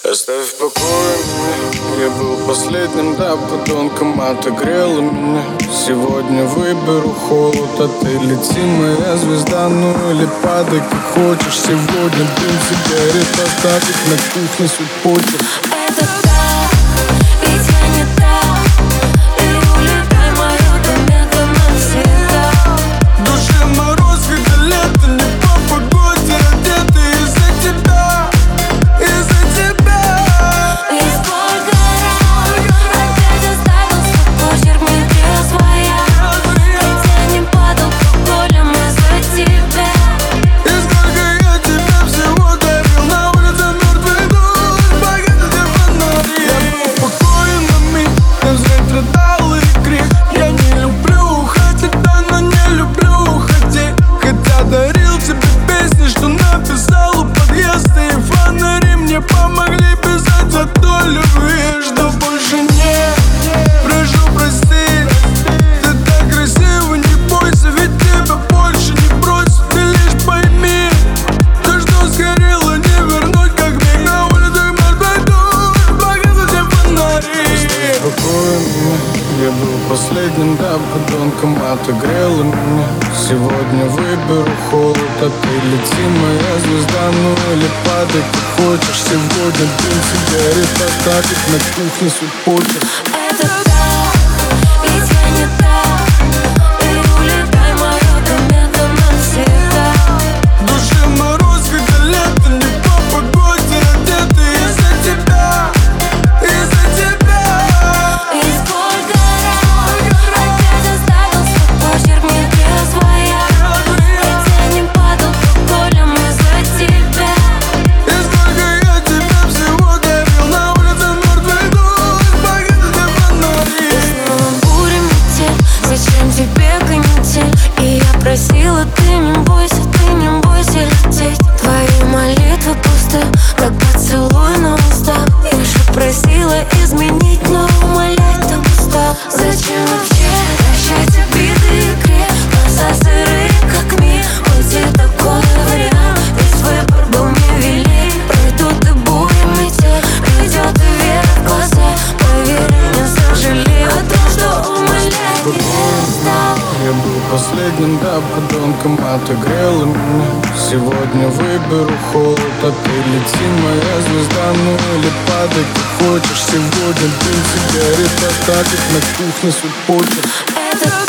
Оставь в покое меня. Я был последним, да, подонком, отогрела меня. Сегодня выберу холод, а ты лети, моя звезда. Ну или падай, как хочешь. Сегодня дым сигарет оставить на кухне свой почерк. Это так, ведь я не так. И улетай мою планету навсегда. Душе мороз, когда лето, не по погоде одеты из-за тебя, из-за тебя. И сколько раз опять оставил свой почерк, метрия своя. Ведь я не под алкоголем из-за тебя. И сколько я тебе всего дарил. На улице мертвый душ, погасите фонари. Я был спокоен на миг, но взгляд рыдал и крик. Я не люблю уходить, да, но не люблю уходить. Хотя дарил тебе песни, что написал у подъезда. И фонари мне помогли писать о той любви, что больше нет. Прошу, прости, ты так красива, не бойся, ведь тебя больше не бросит. Ты лишь пойми, то, что сгорело, не вернуть, как миг. На улице мертвый душ, погасите фонари. Спокойно, я был последним, да, подонком, отогрела меня. Сегодня выберу холод, а ты лети, моя звезда. Ну или падай, как хочешь. Сегодня дым сигарет оставить на кухне свой почерк. Это так, ведь я не так. И улетай мою планету навсегда. Душе мороз, когда лето, не по погоде одеты из-за тебя, из-за тебя. И сколько раз опять оставил свой почерк, метрия своя. Ведь я не под алкоголем из-за тебя. И сколько я тебе всего дарил. На улице мертвый душ, погасите фонари. Снова буря, метель, зачем тебе канитель? И я просила, ты не бойся лететь. Твои молитвы пусты, как поцелуй на устах. Я же просила изменить, но умолять так устал. Зачем вообще прощать обиды и крик? Глаза сырые, как мир, хоть и такой вариант. Ведь выбор был не велик. Пройдут и буря, метель, придет и вера в глаза. Поверь, не сожалею о том, что умолять перестал. Я был последним, да, подонком, отогрела меня. Сегодня выберу холод, а ты лети, моя звезда. Ну или падай, как хочешь. Сегодня дым сигарет оставить на кухне свой почерк. Это